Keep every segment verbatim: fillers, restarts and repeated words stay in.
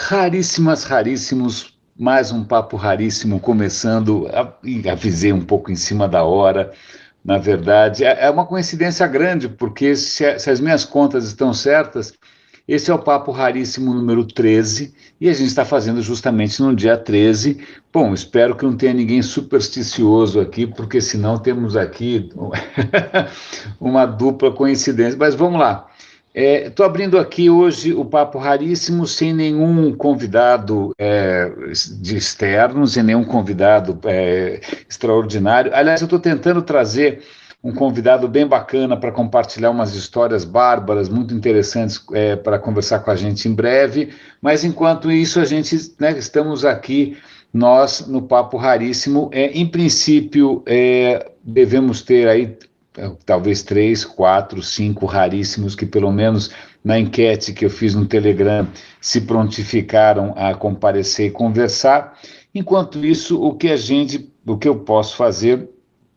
Raríssimas, raríssimos, mais um papo raríssimo começando, avisei um pouco em cima da hora, na verdade, é é uma coincidência grande, porque se, se as minhas contas estão certas, esse é o papo raríssimo número treze, e a gente está fazendo justamente no dia treze. Bom, espero que não tenha ninguém supersticioso aqui, porque senão temos aqui uma dupla coincidência, mas vamos lá. Estou é, abrindo aqui hoje o Papo Raríssimo sem nenhum convidado é, de externo, sem nenhum convidado é, extraordinário. Aliás, eu estou tentando trazer um convidado bem bacana para compartilhar umas histórias bárbaras, muito interessantes é, para conversar com a gente em breve, mas enquanto isso a gente, né, estamos aqui, nós no Papo Raríssimo. É, em princípio, é, devemos ter aí talvez três, quatro, cinco raríssimos que pelo menos na enquete que eu fiz no Telegram se prontificaram a comparecer e conversar. Enquanto isso, o que a gente, o que eu posso fazer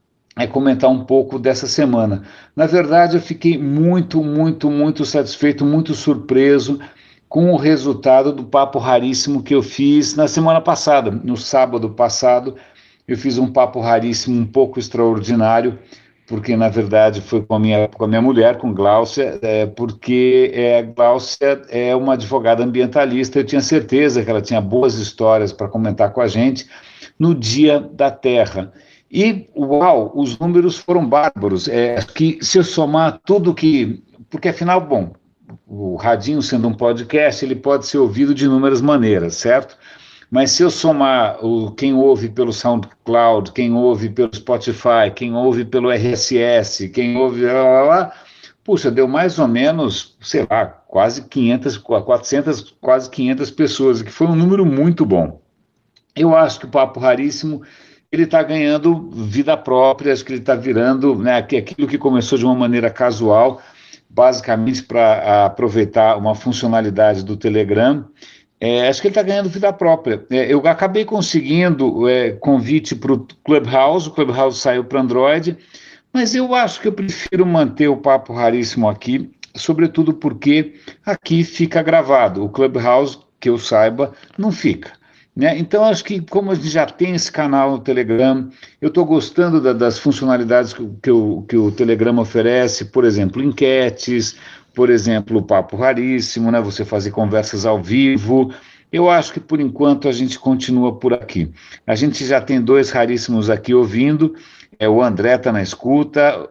é comentar um pouco dessa semana. Na verdade, eu fiquei muito, muito, muito satisfeito, muito surpreso com o resultado do Papo Raríssimo que eu fiz na semana passada, no sábado passado. Eu fiz um Papo Raríssimo um pouco extraordinário, porque, na verdade, foi com a minha, com a minha mulher, com Gláucia, é, porque é, Gláucia é uma advogada ambientalista, eu tinha certeza que ela tinha boas histórias para comentar com a gente no Dia da Terra. E, uau, os números foram bárbaros, é, que se eu somar tudo que... Porque, afinal, bom, o Radinho sendo um podcast, ele pode ser ouvido de inúmeras maneiras, certo? Mas se eu somar o, quem ouve pelo SoundCloud, quem ouve pelo Spotify, quem ouve pelo R S S, quem ouve... Lá, lá, lá, puxa, deu mais ou menos, sei lá, quase quinhentas, quatrocentas, quase quinhentas pessoas, que foi um número muito bom. Eu acho que o Papo Raríssimo, ele está ganhando vida própria, acho que ele está virando, né, aquilo que começou de uma maneira casual, basicamente para aproveitar uma funcionalidade do Telegram. É, acho que ele está ganhando vida própria. É, eu acabei conseguindo é, convite para o Clubhouse, o Clubhouse saiu para Android, mas eu acho que eu prefiro manter o Papo Raríssimo aqui, sobretudo porque aqui fica gravado. O Clubhouse, que eu saiba, não fica. Né? Então, acho que como a gente já tem esse canal no Telegram, eu estou gostando da, das funcionalidades que, que, o, que o Telegram oferece, por exemplo, enquetes, por exemplo, o Papo Raríssimo, né? Você fazer conversas ao vivo. Eu acho que, por enquanto, a gente continua por aqui. A gente já tem dois raríssimos aqui ouvindo, é, o André está na escuta,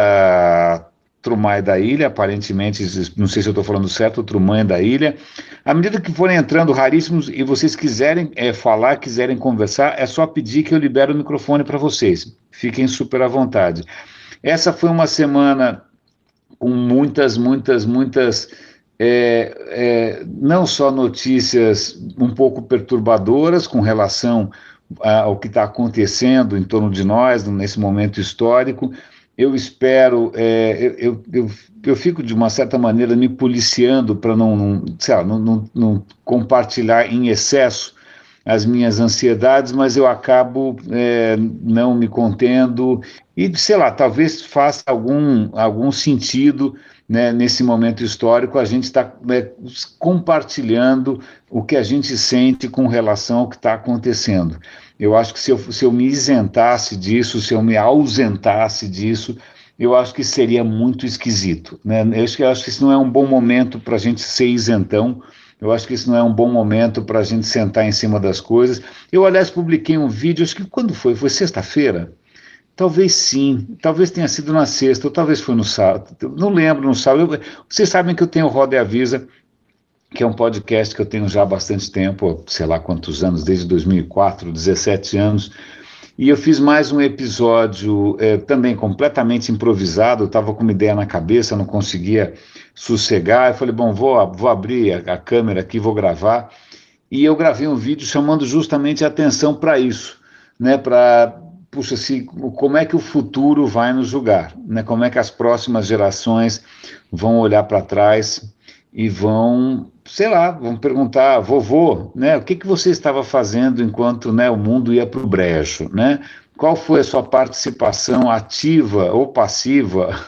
a Trumai da Ilha, aparentemente, não sei se eu estou falando certo, o Trumai da Ilha. À medida que forem entrando raríssimos e vocês quiserem é, falar, quiserem conversar, é só pedir que eu libero o microfone para vocês. Fiquem super à vontade. Essa foi uma semana com muitas, muitas, muitas, é, é, não só notícias um pouco perturbadoras com relação ao que está acontecendo em torno de nós, nesse momento histórico. Eu espero, é, eu, eu, eu fico de uma certa maneira me policiando para não, não, sei lá, não, não, não compartilhar em excesso as minhas ansiedades, mas eu acabo é, não me contendo e, sei lá, talvez faça algum, algum sentido, né, nesse momento histórico, a gente está é, compartilhando o que a gente sente com relação ao que está acontecendo. Eu acho que se eu, se eu me isentasse disso, se eu me ausentasse disso, eu acho que seria muito esquisito. Né? Eu, acho que, eu acho que isso não é um bom momento para a gente ser isentão. Eu acho que isso não é um bom momento para a gente sentar em cima das coisas. Eu, aliás, publiquei um vídeo, acho que quando foi? Foi sexta-feira? Talvez sim, talvez tenha sido na sexta, ou talvez foi no sábado, não lembro, no sábado. Eu, vocês sabem que eu tenho o Roda e Avisa, que é um podcast que eu tenho já há bastante tempo, sei lá quantos anos, desde dois mil e quatro, dezessete anos, e eu fiz mais um episódio é, também completamente improvisado, eu estava com uma ideia na cabeça, não conseguia sossegar, eu falei, bom, vou, vou abrir a, a câmera aqui, vou gravar, e eu gravei um vídeo chamando justamente a atenção para isso, né, para, puxa, assim, como é que o futuro vai nos julgar, né, como é que as próximas gerações vão olhar para trás e vão, sei lá, vão perguntar, vovô, né, o que, que você estava fazendo enquanto, né, o mundo ia para o brejo, né? Qual foi a sua participação ativa ou passiva,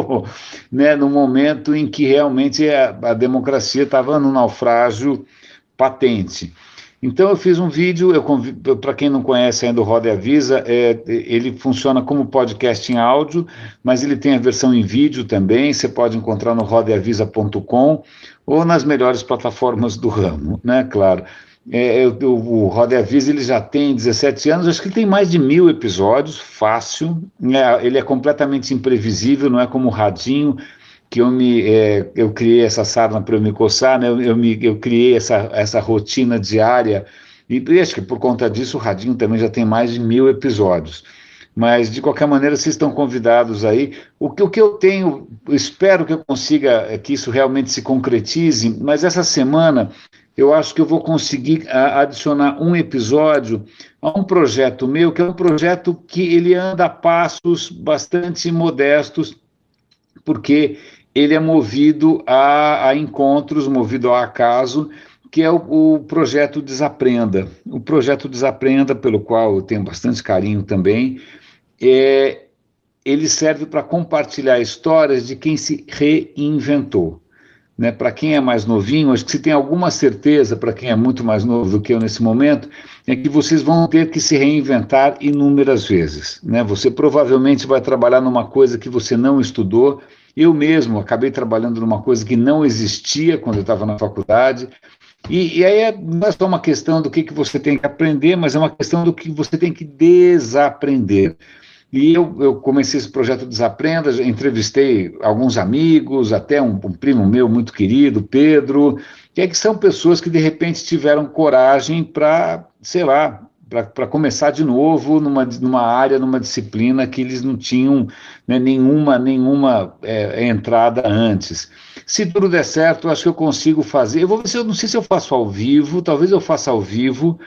né, no momento em que realmente a, a democracia estava no naufrágio patente. Então eu fiz um vídeo, para quem não conhece ainda o Roda e Avisa, é, ele funciona como podcast em áudio, mas ele tem a versão em vídeo também, você pode encontrar no roda e avisa ponto com ou nas melhores plataformas do ramo, né, claro. É, eu, o Roda e Avisa ele já tem dezessete anos, acho que ele tem mais de mil episódios, fácil, é, ele é completamente imprevisível, não é como o Radinho, que eu, me, é, eu criei essa sarna para eu me coçar, né? eu, eu, me, eu criei essa, essa rotina diária, e, e acho que por conta disso o Radinho também já tem mais de mil episódios. Mas, de qualquer maneira, vocês estão convidados aí. O que, o que eu tenho, espero que eu consiga, que isso realmente se concretize, mas essa semana eu acho que eu vou conseguir a, adicionar um episódio a um projeto meu, que é um projeto que ele anda a passos bastante modestos, porque ele é movido a, a encontros, movido ao acaso, que é o, o projeto Desaprenda. O projeto Desaprenda, pelo qual eu tenho bastante carinho também, é, ele serve para compartilhar histórias de quem se reinventou. Né? Para quem é mais novinho, acho que se tem alguma certeza, para quem é muito mais novo do que eu nesse momento, é que vocês vão ter que se reinventar inúmeras vezes. Né? Você provavelmente vai trabalhar numa coisa que você não estudou. Eu mesmo acabei trabalhando numa coisa que não existia quando eu estava na faculdade. E, e aí é, não é só uma questão do que, que você tem que aprender, mas é uma questão do que você tem que desaprender. E eu, eu comecei esse projeto Desaprenda, entrevistei alguns amigos, até um, um primo meu muito querido, Pedro, que, é que são pessoas que de repente tiveram coragem para, sei lá, para começar de novo numa, numa área, numa disciplina que eles não tinham, né, nenhuma, nenhuma é, entrada antes. Se tudo der certo, eu acho que eu consigo fazer. Eu vou ver se eu não sei se eu faço ao vivo, talvez eu faça ao vivo.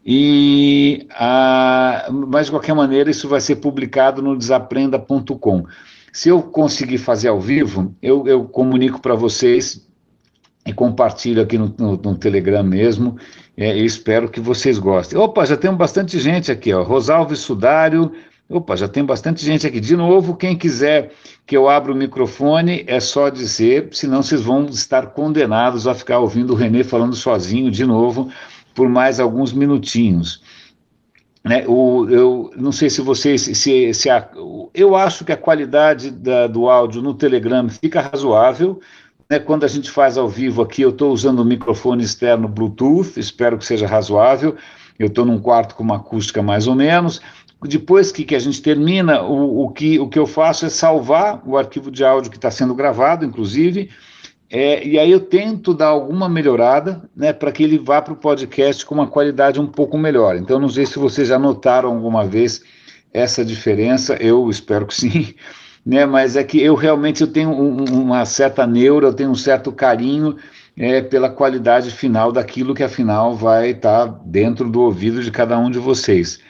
E, ah, mas de qualquer maneira isso vai ser publicado no desaprenda ponto com. Se eu conseguir fazer ao vivo, eu, eu comunico para vocês e compartilho aqui no, no, no Telegram mesmo, é, e espero que vocês gostem. Opa, já tem bastante gente aqui, ó, Rosalves Sudário, opa, já tem bastante gente aqui. De novo, quem quiser que eu abra o microfone, é só dizer, senão vocês vão estar condenados a ficar ouvindo o Renê falando sozinho de novo, por mais alguns minutinhos. Né, o, eu não sei se vocês, se, se a, eu acho que a qualidade da, do áudio no Telegram fica razoável, né, quando a gente faz ao vivo aqui, eu estou usando um microfone externo Bluetooth, espero que seja razoável, eu estou num quarto com uma acústica mais ou menos. Depois que, que a gente termina, o, o, que, o que eu faço é salvar o arquivo de áudio que está sendo gravado, inclusive, É, e aí eu tento dar alguma melhorada, né, para que ele vá para o podcast com uma qualidade um pouco melhor. Então, não sei se vocês já notaram alguma vez essa diferença, eu espero que sim, né, mas é que eu realmente eu tenho um, uma certa neura, eu tenho um certo carinho é, pela qualidade final daquilo que, afinal, vai estar tá dentro do ouvido de cada um de vocês.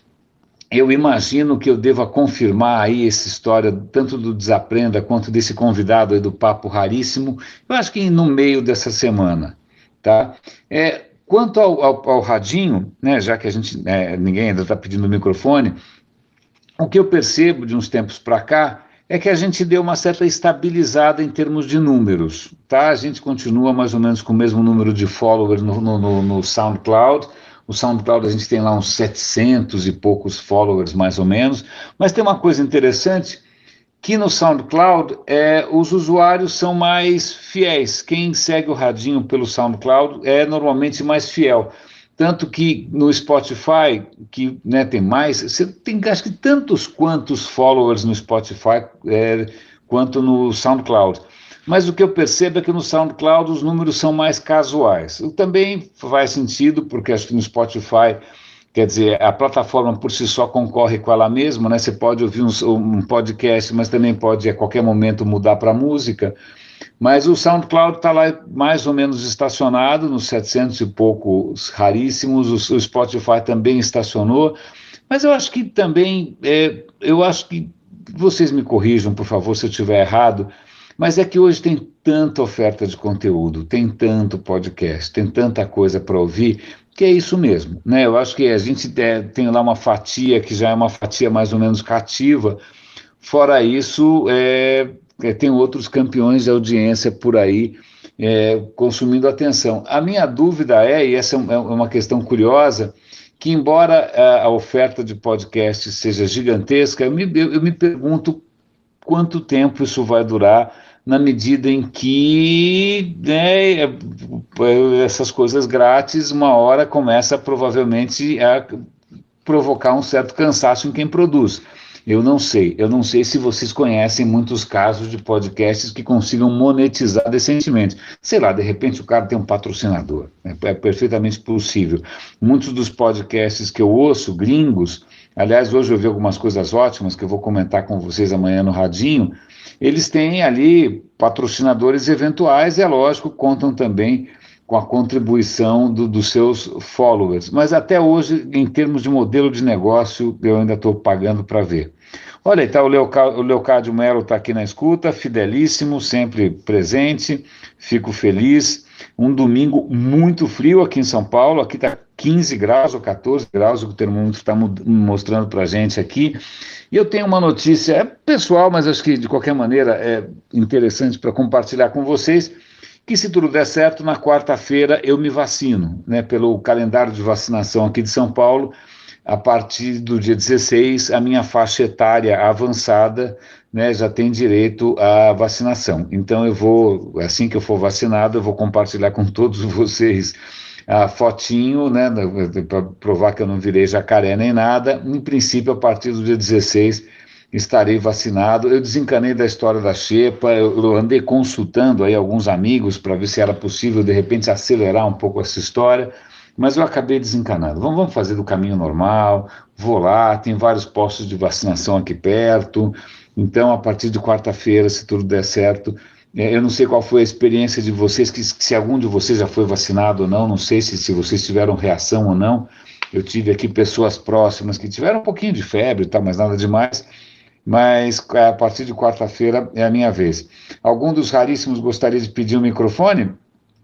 Eu imagino que eu deva confirmar aí essa história, tanto do Desaprenda quanto desse convidado aí do Papo Raríssimo, eu acho que no meio dessa semana, tá? É, quanto ao, ao, ao Radinho, né, já que a gente, é, ninguém ainda está pedindo o microfone, o que eu percebo de uns tempos para cá é que a gente deu uma certa estabilizada em termos de números, tá? A gente continua mais ou menos com o mesmo número de followers no, no, no, no SoundCloud. O SoundCloud a gente tem lá uns setecentos e poucos followers, mais ou menos, mas tem uma coisa interessante, que no SoundCloud é, os usuários são mais fiéis. Quem segue o Radinho pelo SoundCloud é normalmente mais fiel. Tanto que no Spotify, que, né, tem mais, você tem acho que tantos quantos followers no Spotify é, quanto no SoundCloud. Mas o que eu percebo é que no SoundCloud os números são mais casuais. O também faz sentido, porque acho que no Spotify, quer dizer, a plataforma por si só concorre com ela mesma, né? Você pode ouvir um, um podcast, mas também pode a qualquer momento mudar para música. Mas o SoundCloud está lá mais ou menos estacionado, nos setecentos e poucos raríssimos, o, o Spotify também estacionou, mas eu acho que também, é, eu acho que, vocês me corrijam, por favor, se eu estiver errado, mas é que hoje tem tanta oferta de conteúdo, tem tanto podcast, tem tanta coisa para ouvir, que é isso mesmo, né? Eu acho que a gente é, tem lá uma fatia que já é uma fatia mais ou menos cativa, fora isso, é, é, tem outros campeões de audiência por aí é, consumindo atenção. A minha dúvida é, e essa é uma questão curiosa, que embora a, a oferta de podcast seja gigantesca, eu me, eu, eu me pergunto quanto tempo isso vai durar na medida em que né, essas coisas grátis, uma hora começa provavelmente a provocar um certo cansaço em quem produz. Eu não sei, eu não sei se vocês conhecem muitos casos de podcasts que consigam monetizar decentemente. Sei lá, de repente o cara tem um patrocinador, é, é perfeitamente possível. Muitos dos podcasts que eu ouço, gringos, aliás, hoje eu vi algumas coisas ótimas que eu vou comentar com vocês amanhã no Radinho, eles têm ali patrocinadores eventuais e, é lógico, contam também com a contribuição do, dos seus followers. Mas até hoje, em termos de modelo de negócio, eu ainda estou pagando para ver. Olha, tá, o, Leoca, o Leocádio Melo está aqui na escuta, fidelíssimo, sempre presente, fico feliz. Um domingo muito frio aqui em São Paulo, aqui está quinze graus ou quatorze graus, o que o termômetro está mostrando para a gente aqui. E eu tenho uma notícia, é pessoal, mas acho que de qualquer maneira é interessante para compartilhar com vocês, que se tudo der certo, na quarta-feira eu me vacino, né, pelo calendário de vacinação aqui de São Paulo, a partir do dia dezesseis, a minha faixa etária avançada, né, já tem direito à vacinação. Então eu vou, assim que eu for vacinado, eu vou compartilhar com todos vocês a fotinho, né, para provar que eu não virei jacaré nem nada. Em princípio, a partir do dia dezesseis, estarei vacinado. Eu desencanei da história da xepa, eu, eu andei consultando aí alguns amigos para ver se era possível, de repente, acelerar um pouco essa história, mas eu acabei desencanado. Vamos, vamos fazer do caminho normal, vou lá, tem vários postos de vacinação aqui perto, então, a partir de quarta-feira, se tudo der certo, é, eu não sei qual foi a experiência de vocês, que, se algum de vocês já foi vacinado ou não, não sei se, se vocês tiveram reação ou não. Eu tive aqui pessoas próximas que tiveram um pouquinho de febre e tal, mas nada demais. Mas a partir de quarta-feira é a minha vez. Algum dos raríssimos gostaria de pedir um microfone?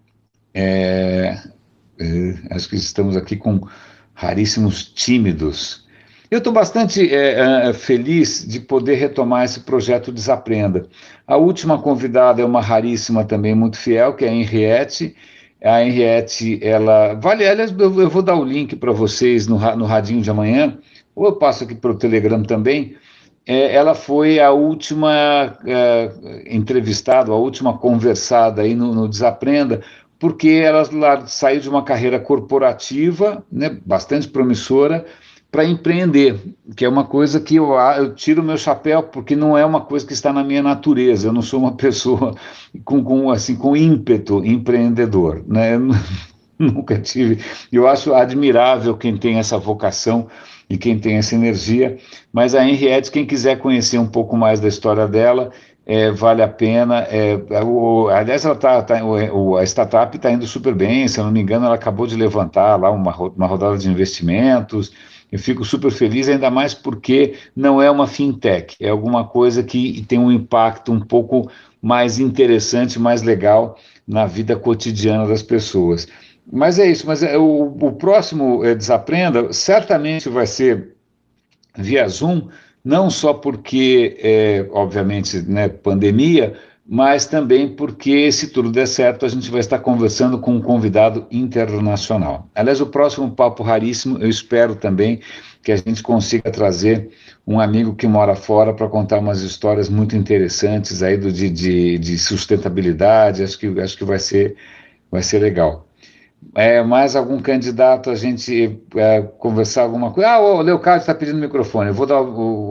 É, é, acho que estamos aqui com raríssimos tímidos. Eu estou bastante é, é, feliz de poder retomar esse projeto Desaprenda. A última convidada é uma raríssima também, muito fiel, que é a Henriette. A Henriette, ela... Vale, aliás, eu, eu vou dar o link para vocês no, no radinho de amanhã, ou eu passo aqui para o Telegram também. É, ela foi a última é, entrevistada, a última conversada aí no, no Desaprenda, porque ela lá, saiu de uma carreira corporativa, né, bastante promissora, para empreender, que é uma coisa que eu, eu tiro o meu chapéu, porque não é uma coisa que está na minha natureza, eu não sou uma pessoa com, com, assim, com ímpeto empreendedor, né? Eu nunca tive, eu acho admirável quem tem essa vocação e quem tem essa energia, mas a Henriette, quem quiser conhecer um pouco mais da história dela, é, vale a pena, é, o, aliás, ela tá, tá, o, a startup está indo super bem, se eu não me engano, ela acabou de levantar lá uma, uma rodada de investimentos. Eu fico super feliz, ainda mais porque não é uma fintech, é alguma coisa que tem um impacto um pouco mais interessante, mais legal na vida cotidiana das pessoas. Mas é isso, mas é, o, o próximo é, Desaprenda certamente vai ser via Zoom, não só porque, é, obviamente, né, pandemia, mas também porque, se tudo der certo, a gente vai estar conversando com um convidado internacional. Aliás, o próximo Papo Raríssimo, eu espero também que a gente consiga trazer um amigo que mora fora para contar umas histórias muito interessantes aí do, de, de, de sustentabilidade, acho que, acho que vai ser, vai ser legal. É, mais algum candidato a gente é, conversar alguma coisa? Ah, o Leocádio está pedindo microfone. Eu vou dar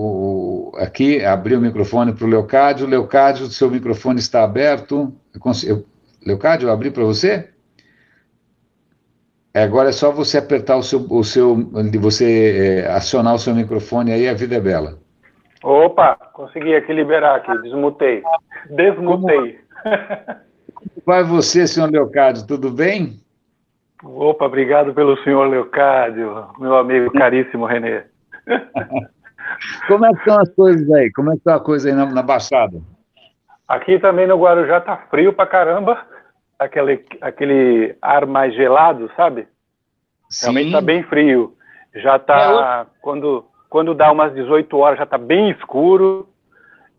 o, o, aqui, abrir o microfone para o Leocádio. Leocádio, seu microfone está aberto. Eu consigo, eu, Leocádio, eu abri para você? É, agora é só você apertar o seu, o seu você é, acionar o seu microfone aí, a vida é bela. Opa, consegui aqui liberar aqui, desmutei. Desmutei. Como vai você, senhor Leocádio? Tudo bem? Opa, obrigado pelo senhor Leocádio, meu amigo caríssimo Renê. Como é que estão as coisas aí? Como é que está a coisa aí na, na Baixada? Aqui também no Guarujá tá frio pra caramba, aquele, aquele ar mais gelado, sabe? Sim. Realmente tá bem frio. Já tá, é, quando, quando dá umas dezoito horas, já tá bem escuro.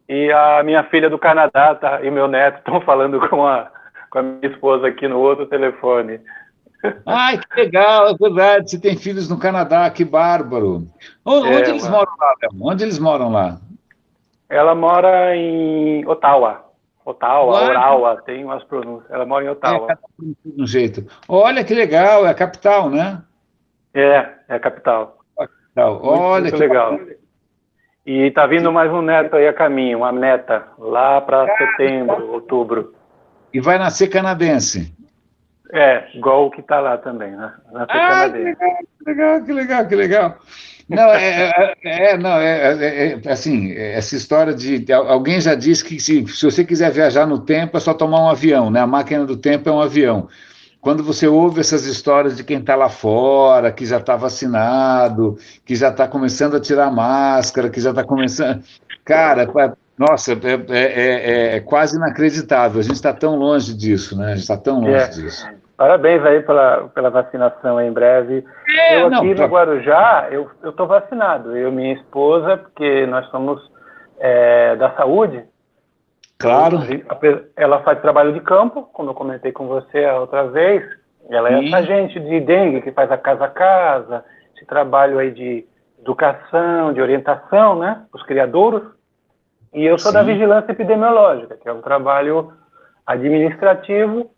E a minha filha do Canadá tá, e meu neto estão falando com a, com a minha esposa aqui no outro telefone. Ai, que legal, é verdade. Você tem filhos no Canadá, que bárbaro. Onde, É, onde eles uma... moram lá, Léo? Onde eles moram lá? Ela mora em Ottawa. Ottawa, Uai, Orawa, tem umas pronúncias. Ela mora em é, Ottawa. cada um tem um jeito. Olha que legal, é a capital, né? É, é a capital. A capital. Muito, Olha muito que legal. bacana. E tá vindo mais um neto aí a caminho, uma neta, lá para setembro, outubro. E vai nascer canadense. É, igual o que tá lá também, né? Nascer Ah, que canadense. legal, que legal, que legal, que legal. Não, é, é, é, não, é, é, é, assim, essa história de... Alguém já disse que se, se você quiser viajar no tempo é só tomar um avião, né? A máquina do tempo é um avião. Quando você ouve essas histórias de quem está lá fora, que já está vacinado, que já está começando a tirar máscara, que já está começando... Cara, é, nossa, é, é, é, é quase inacreditável. A gente está tão longe disso, né? A gente está tão longe É. disso. Parabéns aí pela, pela vacinação em breve. É, eu não, aqui pra... no Guarujá, eu estou vacinado. Eu e minha esposa, porque nós somos é, da saúde. Claro. Ela faz trabalho de campo, como eu comentei com você a outra vez. Ela é Sim. agente de dengue, que faz a casa a casa, esse trabalho aí de educação, de orientação, né, os criadouros. E eu sou Sim. da vigilância epidemiológica, que é um trabalho administrativo,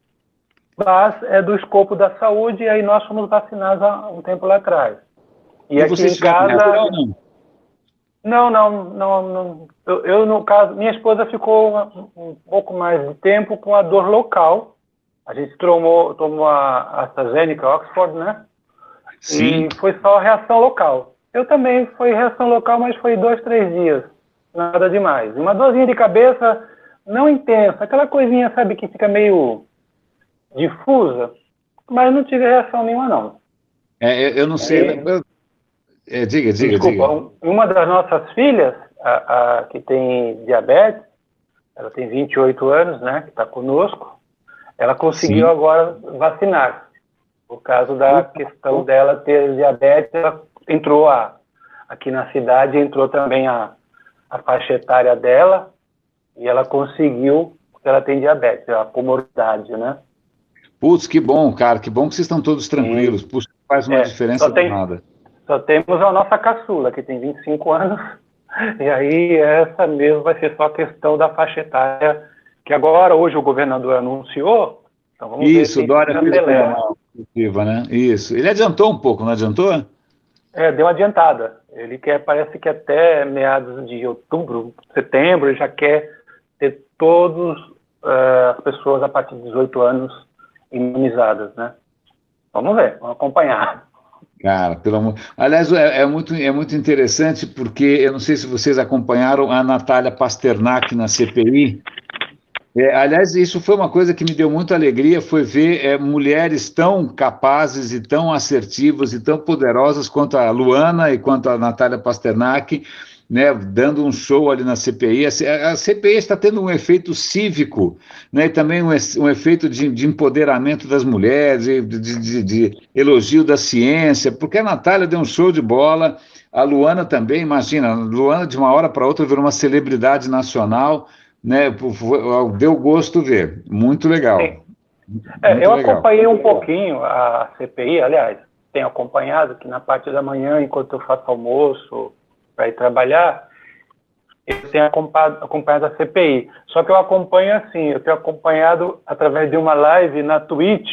mas é do escopo da saúde, e aí nós fomos vacinados há um tempo lá atrás. E, e aqui você em casa... não? Não, não, não, não. Eu, eu, no caso, minha esposa ficou um, um pouco mais de tempo com a dor local. A gente tomou, tomou a AstraZeneca, Oxford, né? Sim. E foi só a reação local. Eu também foi reação local, mas foi dois, três dias. Nada demais. Uma dorzinha de cabeça, não intensa, aquela coisinha, sabe, que fica meio difusa, mas não tive reação nenhuma, não. É, eu não sei. E... Eu... É, diga, diga, Desculpa, diga. Uma das nossas filhas, a, a, que tem diabetes, ela tem vinte e oito anos, né, que está conosco, ela conseguiu Sim. agora vacinar. Por causa da questão dela ter diabetes, ela entrou a, aqui na cidade, entrou também a, a faixa etária dela, e ela conseguiu, porque ela tem diabetes, a comorbidade, né? Putz, que bom, cara, que bom que vocês estão todos tranquilos. E, Puxa, faz uma é, diferença danada. Só temos a nossa caçula, que tem vinte e cinco anos, e aí essa mesmo vai ser só a questão da faixa etária, que agora, hoje, o governador anunciou, então vamos Isso, ver o Dória fez uma né? Isso. Ele adiantou um pouco, não adiantou? É, deu uma adiantada. Ele quer, parece que até meados de outubro, setembro, ele já quer ter todas uh, as pessoas a partir de dezoito anos imunizadas, né? Vamos ver, vamos acompanhar. Cara, pelo amor... Aliás, é, é, muito, é muito interessante porque, eu não sei se vocês acompanharam a Natália Pasternak na C P I. É, aliás, isso foi uma coisa que me deu muita alegria, foi ver é, mulheres tão capazes e tão assertivas e tão poderosas quanto a Luana e quanto a Natália Pasternak, né, dando um show ali na C P I. A, a C P I está tendo um efeito cívico, né, e também um, um efeito de, de empoderamento das mulheres, de, de, de elogio da ciência, porque a Natália deu um show de bola, a Luana também, imagina, a Luana de uma hora para outra virou uma celebridade nacional, né, deu gosto ver, muito legal. Muito é, eu legal. acompanhei um pouquinho a C P I, aliás, tenho acompanhado que na parte da manhã, enquanto eu faço almoço para ir trabalhar, eu tenho acompanhado, acompanhado a C P I. Só que eu acompanho assim, eu tenho acompanhado através de uma live na Twitch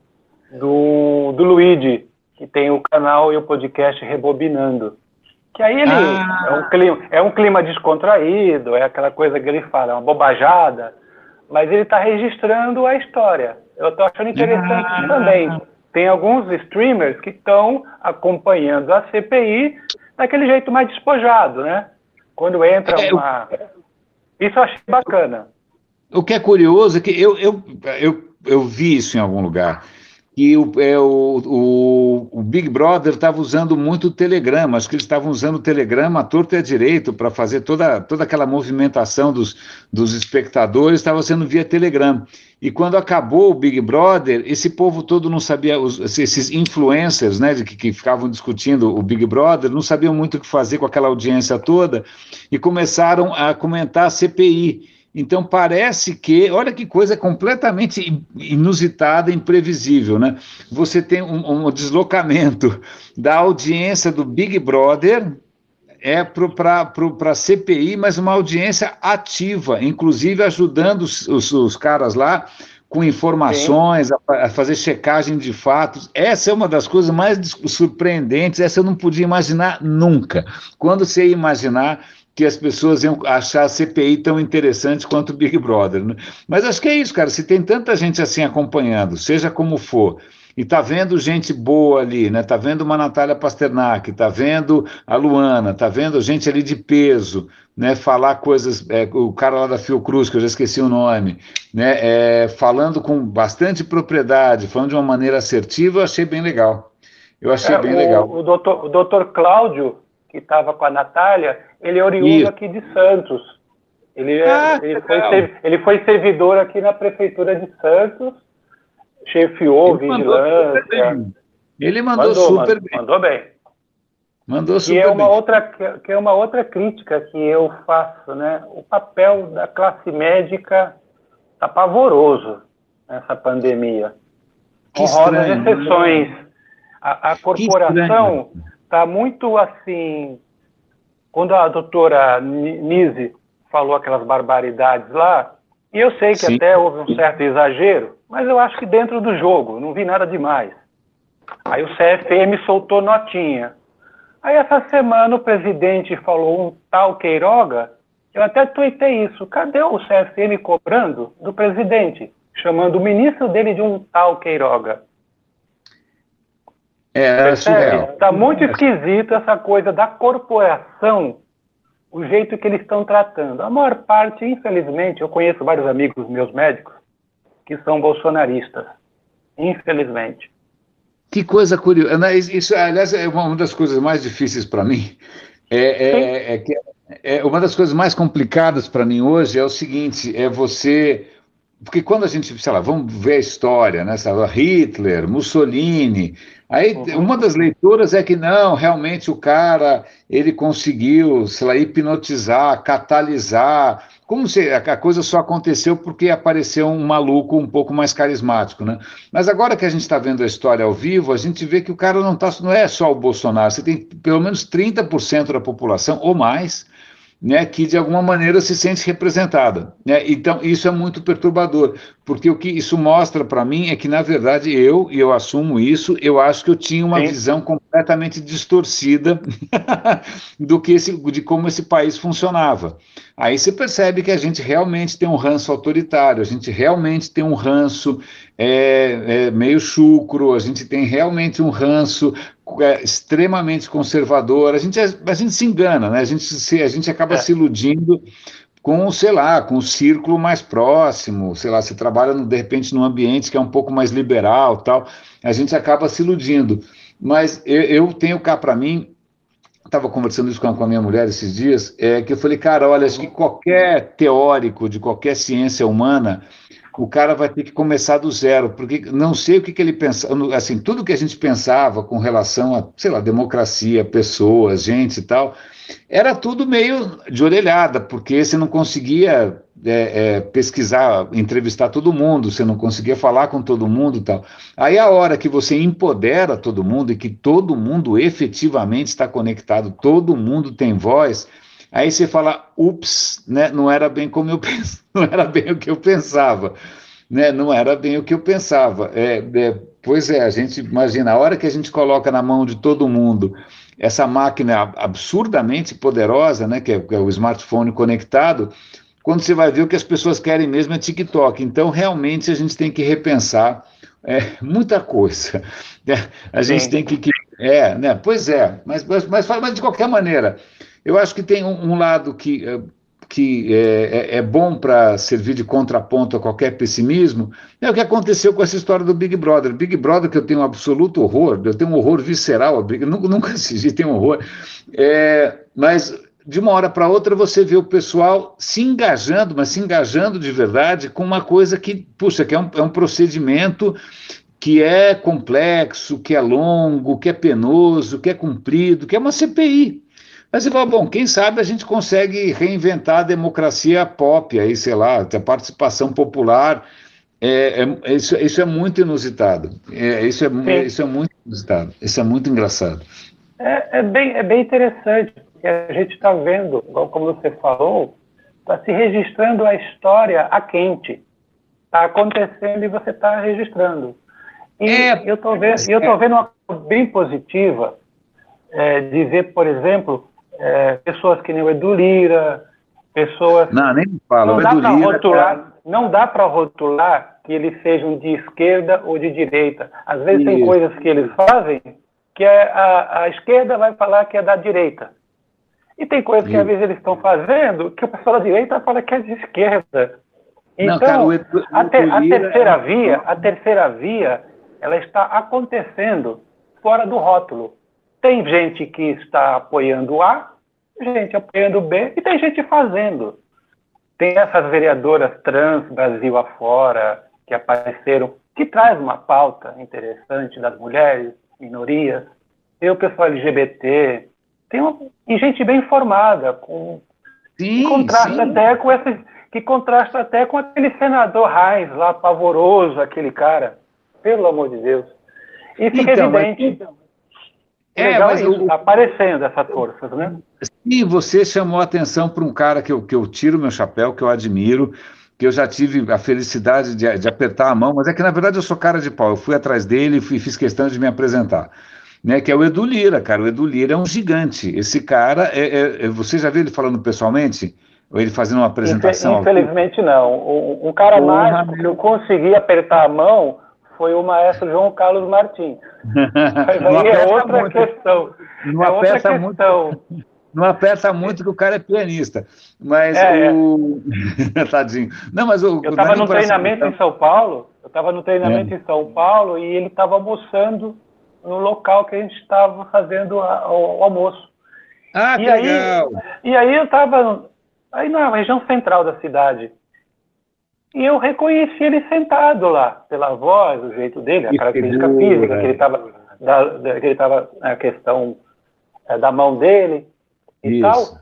do, do Luigi, que tem o canal e o podcast Rebobinando. Que aí ele ah. é, um clima, é um clima descontraído, é aquela coisa que ele fala, é uma bobajada, mas ele está registrando a história. Eu estou achando interessante ah. também. Tem alguns streamers que estão acompanhando a C P I daquele jeito mais despojado, né? Quando entra é, uma... Isso eu achei bacana. O que é curioso é que eu, eu, eu, eu vi isso em algum lugar, que o, é, o, o, o Big Brother estava usando muito o Telegram, acho que eles estavam usando o Telegram à torto e à direito para fazer toda, toda aquela movimentação dos, dos espectadores, estava sendo via Telegram. E quando acabou o Big Brother, esse povo todo não sabia, os, esses influencers, né, de, que, que ficavam discutindo o Big Brother, não sabiam muito o que fazer com aquela audiência toda e começaram a comentar a C P I. Então parece que, olha que coisa completamente inusitada, imprevisível, né? Você tem um, um deslocamento da audiência do Big Brother é para a C P I, mas uma audiência ativa, inclusive ajudando os, os, os caras lá com informações, a, a fazer checagem de fatos. Essa é uma das coisas mais surpreendentes, essa eu não podia imaginar nunca. Quando você ia imaginar que as pessoas iam achar a C P I tão interessante quanto o Big Brother, né? Mas acho que é isso, cara, se tem tanta gente assim acompanhando, seja como for, e tá vendo gente boa ali, né? Tá vendo uma Natália Pasternak, tá vendo a Luana, tá vendo gente ali de peso, né? Falar coisas, é, o cara lá da Fiocruz, que eu já esqueci o nome, né? É, falando com bastante propriedade, falando de uma maneira assertiva, eu achei bem legal. Eu achei é, bem o, legal. O doutor, o doutor Cláudio, que estava com a Natália, ele é oriundo Isso. aqui de Santos. Ele, é, ah, ele, foi, ele foi servidor aqui na Prefeitura de Santos, chefiou ele vigilância. Mandou ele mandou, mandou super mandou, bem. Mandou bem. Mandou que super é uma bem. Outra, que é uma outra crítica que eu faço, né? O papel da classe médica está pavoroso nessa pandemia. Que Honrosas estranho, exceções. Né? A, a corporação está muito assim... Quando a doutora Nise falou aquelas barbaridades lá, e eu sei que Sim. até houve um certo exagero, mas eu acho que dentro do jogo, não vi nada demais. Aí o C F M soltou notinha. Aí essa semana o presidente falou um tal Queiroga, eu até tuitei isso. Cadê o C F M cobrando do presidente, chamando o ministro dele de um tal Queiroga? É, está muito esquisito essa coisa da corporação, o jeito que eles estão tratando. A maior parte, infelizmente, eu conheço vários amigos meus médicos que são bolsonaristas, infelizmente. Que coisa curiosa. Isso, aliás, é uma das coisas mais difíceis para mim. É, é, é que é uma das coisas mais complicadas para mim hoje é o seguinte: é você. Porque quando a gente, sei lá, vamos ver a história, né? Sabe, Hitler, Mussolini. Aí uhum. uma das leituras é que não, realmente o cara, ele conseguiu, sei lá, hipnotizar, catalisar, como se a coisa só aconteceu porque apareceu um maluco um pouco mais carismático, né? Mas agora que a gente está vendo a história ao vivo, a gente vê que o cara não, tá, não é só o Bolsonaro, você tem pelo menos trinta por cento da população, ou mais, né, que de alguma maneira se sente representada, né? Então isso é muito perturbador, porque o que isso mostra para mim é que na verdade eu, e eu assumo isso, eu acho que eu tinha uma Sim. visão completamente distorcida do que esse, de como esse país funcionava. Aí você percebe que a gente realmente tem um ranço autoritário, a gente realmente tem um ranço é, é, meio chucro, a gente tem realmente um ranço é, extremamente conservador, a gente, a gente se engana, né? A gente, se, a gente acaba é. se iludindo com, sei lá, com o círculo mais próximo, sei lá, você trabalha de repente num ambiente que é um pouco mais liberal, tal, a gente acaba se iludindo. Mas eu, eu tenho cá para mim, estava conversando isso com a, com a minha mulher esses dias, é, que eu falei, cara, olha, acho que qualquer teórico de qualquer ciência humana, o cara vai ter que começar do zero, porque não sei o que, que ele pensa, assim, tudo que a gente pensava com relação a, sei lá, democracia, pessoas, gente e tal, era tudo meio de orelhada, porque você não conseguia é, é, pesquisar, entrevistar todo mundo, você não conseguia falar com todo mundo e tal. Aí a hora que você empodera todo mundo e que todo mundo efetivamente está conectado, todo mundo tem voz, aí você fala, ups, né, não era bem como eu pensava, não era bem o que eu pensava, né, não era bem o que eu pensava. É, é, pois é, a gente imagina, a hora que a gente coloca na mão de todo mundo essa máquina absurdamente poderosa, né, que é, que é o smartphone conectado, quando você vai ver o que as pessoas querem mesmo é TikTok. Então, realmente, a gente tem que repensar é, muita coisa. A gente Sim. tem que... que é, né, pois é, mas, mas, mas, mas de qualquer maneira, eu acho que tem um, um lado que... que é, é, é bom para servir de contraponto a qualquer pessimismo, é o que aconteceu com essa história do Big Brother. Big Brother, que eu tenho um absoluto horror, eu tenho um horror visceral, eu nunca, nunca assisti, tenho um horror, é, mas de uma hora para outra você vê o pessoal se engajando, mas se engajando de verdade com uma coisa que, puxa, que é um, é um procedimento que é complexo, que é longo, que é penoso, que é comprido, que é uma C P I. Mas você fala, bom, quem sabe a gente consegue reinventar a democracia pop, aí, sei lá, a participação popular, é, é, isso, isso é muito inusitado, é, isso, é, isso é muito inusitado, isso é muito engraçado. É, é, bem, é bem interessante, porque a gente está vendo, como você falou, está se registrando a história a quente, está acontecendo e você está registrando. E é, eu estou vendo, é. eu tô vendo uma coisa bem positiva, é, de ver, por exemplo, é, pessoas que nem o Edu Lira, pessoas... Não, nem me fala. Não dá para rotular, tá... não dá para rotular que eles sejam de esquerda ou de direita. Às vezes Isso. tem coisas que eles fazem que é a, a esquerda vai falar que é da direita. E tem coisas Isso. que às vezes eles estão fazendo que o pessoal da direita fala que é de esquerda. Então, não, cara, o Edu, a, ter, a terceira via, a terceira via, ela está acontecendo fora do rótulo. Tem gente que está apoiando A, gente apoiando B, e tem gente fazendo. Tem essas vereadoras trans, Brasil afora, que apareceram, que traz uma pauta interessante das mulheres, minorias, tem o pessoal L G B T, tem uma, e gente bem informada, com, sim, que contrasta sim. até com esse, que contrasta até com aquele senador Reis lá, pavoroso, aquele cara, pelo amor de Deus. E fica então, evidente. Mas... É, legal mas isso, o... tá aparecendo essas forças, né? Sim, você chamou a atenção para um cara que eu, que eu tiro meu chapéu, que eu admiro, que eu já tive a felicidade de, de apertar a mão, mas é que, na verdade, eu sou cara de pau. Eu fui atrás dele e fiz questão de me apresentar, né? Que é o Edu Lira, cara. O Edu Lira é um gigante. Esse cara, é, é, é, você já viu ele falando pessoalmente? Ou ele fazendo uma apresentação? Infelizmente, não. Um, um cara Porra, mágico que eu consegui apertar a mão foi o maestro João Carlos Martins. Mas aí é outra muito, questão. Não é outra questão. Muito, não aperta muito que o cara é pianista. Mas é, o... É. Tadinho. Não, mas o, eu estava no treinamento em São Paulo, eu estava no treinamento é. em São Paulo e ele estava almoçando no local que a gente estava fazendo o, o almoço. Ah, que e aí, legal! E aí eu estava aí na região central da cidade. E eu reconheci ele sentado lá, pela voz, o jeito dele, a característica física, que ele estava, da, da, que ele estava, a questão é, da mão dele e Isso. tal.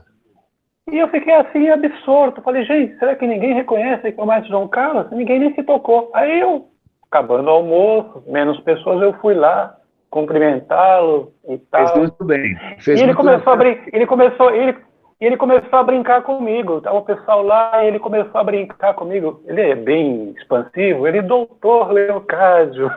E eu fiquei assim, absorto. Falei, gente, será que ninguém reconhece que é o maestro João Carlos? Ninguém nem se tocou. Aí eu, acabando o almoço, menos pessoas, eu fui lá cumprimentá-lo e tal. Fez muito bem. Fez e ele muito começou bem. a brin- ele começou, ele E ele começou a brincar comigo. Estava o pessoal lá e ele começou a brincar comigo. Ele é bem expansivo. Ele é doutor Leocádio.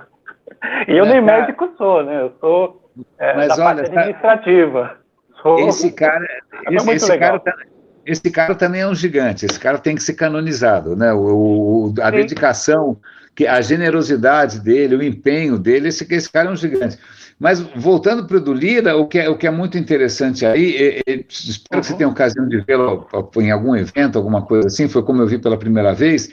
E eu nem cara, médico sou, né? Eu sou é, da olha, parte administrativa. Sou... Esse cara, esse, é muito esse, legal. cara esse cara também é um gigante. Esse cara tem que ser canonizado, né? O, o, a Sim. dedicação, que, a generosidade dele, o empenho dele, esse, esse cara é um gigante. Mas, voltando para o Edu Lira, o que é, o que é muito interessante aí, é, é, espero uhum. que você tenha ocasião de vê-lo em algum evento, alguma coisa assim, foi como eu vi pela primeira vez,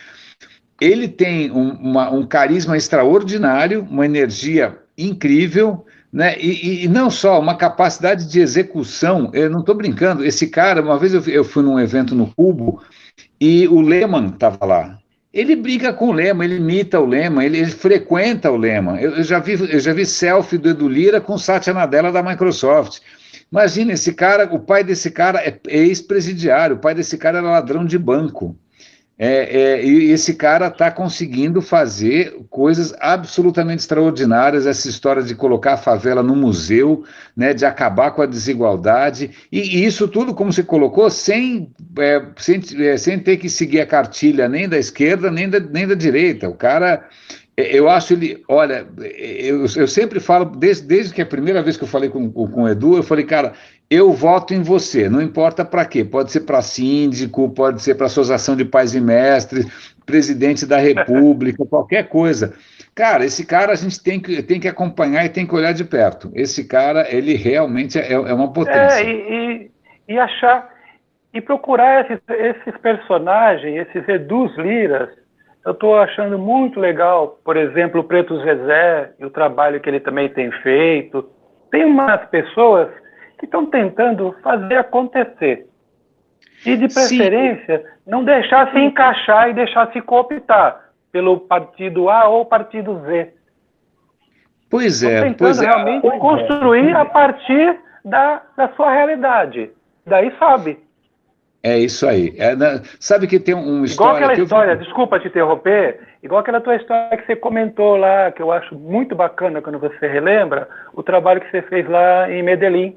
ele tem um, uma, um carisma extraordinário, uma energia incrível, né? E, e não só, uma capacidade de execução, eu não estou brincando, esse cara, uma vez eu, eu fui num evento no Cubo, e o Lehman estava lá. Ele briga com o Lema, ele imita o Lema, ele, ele frequenta o Lema. Eu, eu, já vi, eu já vi selfie do Edu Lira com Satya Nadella da Microsoft. Imagina, esse cara, o pai desse cara é ex-presidiário, o pai desse cara era ladrão de banco. É, é, e esse cara está conseguindo fazer coisas absolutamente extraordinárias, essa história de colocar a favela no museu, né, de acabar com a desigualdade, e, e isso tudo, como você colocou, sem, é, sem, é, sem ter que seguir a cartilha nem da esquerda, nem da, nem da direita. O cara, eu acho ele, olha, eu, eu sempre falo, desde, desde que a primeira vez que eu falei com, com, com o Edu, eu falei, cara, eu voto em você, não importa para quê, pode ser para síndico, pode ser para associação de pais e mestres, presidente da república, qualquer coisa. Cara, esse cara a gente tem que, tem que acompanhar e tem que olhar de perto. Esse cara, ele realmente é, é uma potência. É, e, e, e achar, e procurar esses, esses personagens, esses Edus Liras. Eu estou achando muito legal, por exemplo, o Preto Zezé e o trabalho que ele também tem feito. Tem umas pessoas que estão tentando fazer acontecer. E, de preferência, Sim. não deixar se encaixar e deixar se cooptar pelo partido A ou partido Z. Pois é. Estão tentando pois realmente é. construir a partir da, da sua realidade. Daí sabe. É isso aí. É, né, sabe que tem um história... Igual aquela que história, eu... desculpa te interromper, igual aquela tua história que você comentou lá, que eu acho muito bacana quando você relembra, o trabalho que você fez lá em Medellín.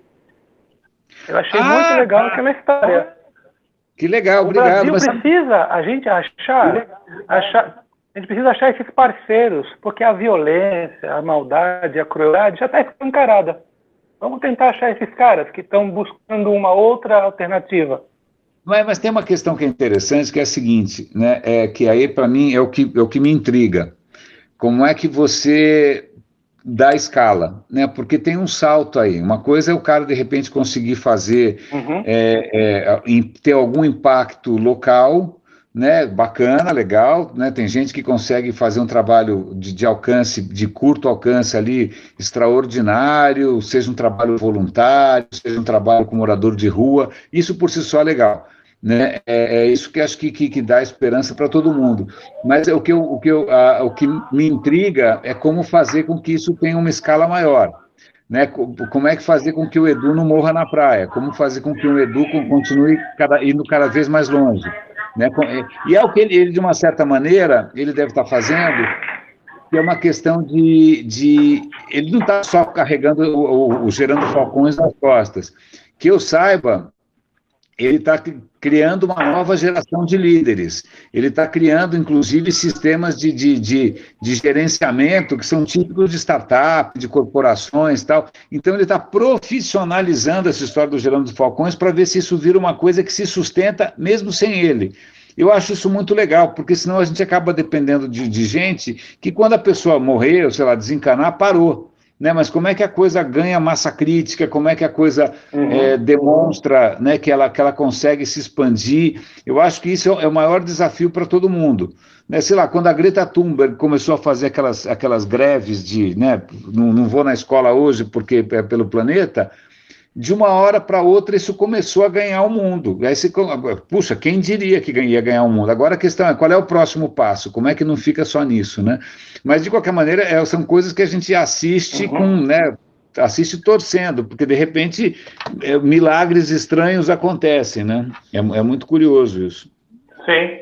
Eu achei ah, muito legal aquela história. Que legal, o obrigado. O Brasil mas... precisa, a gente achar, achar, a gente precisa achar esses parceiros, porque a violência, a maldade, a crueldade já está escancarada. Vamos tentar achar esses caras que estão buscando uma outra alternativa. Mas, mas tem uma questão que é interessante, que é a seguinte, né, é, que aí para mim é o, que, é o que me intriga. Como é que você dá escala, né? Porque tem um salto aí. Uma coisa é o cara, de repente, conseguir fazer, uhum. é, é, ter algum impacto local, né? Bacana, legal, né? Tem gente que consegue fazer um trabalho de, de alcance, de curto alcance ali, extraordinário, seja um trabalho voluntário, seja um trabalho com morador de rua, isso por si só é legal. Né? É, é isso que acho que, que, que dá esperança para todo mundo. Mas o que, eu, o, que eu, a, o que me intriga é como fazer com que isso tenha uma escala maior. Né? Como é que fazer com que o Edu não morra na praia? Como fazer com que o Edu continue cada, indo cada vez mais longe? Né? E é o que ele, ele, de uma certa maneira, ele deve estar fazendo, que é uma questão de... de ele não está só carregando o, o, o gerando falcões nas costas. Que eu saiba, ele está criando uma nova geração de líderes. Ele está criando, inclusive, sistemas de, de, de, de gerenciamento que são típicos de startup, de corporações e tal. Então, ele está profissionalizando essa história do Gerando Falcões para ver se isso vira uma coisa que se sustenta mesmo sem ele. Eu acho isso muito legal, porque senão a gente acaba dependendo de, de gente que, quando a pessoa morrer, ou sei lá, desencanar, parou. Né, mas como é que a coisa ganha massa crítica, como é que a coisa uhum. é, demonstra, né, que, ela, que ela consegue se expandir. Eu acho que isso é o maior desafio para todo mundo. Né, sei lá, quando a Greta Thunberg começou a fazer aquelas, aquelas greves de, né, não, não vou na escola hoje porque é pelo planeta, de uma hora para outra isso começou a ganhar o mundo. Aí você, puxa, quem diria que ia ganhar o mundo? Agora a questão é, qual é o próximo passo? Como é que não fica só nisso, né? Mas, de qualquer maneira, é, são coisas que a gente assiste uhum. com, né, assiste torcendo, porque, de repente, é, milagres estranhos acontecem, né? É, é muito curioso isso. Sim.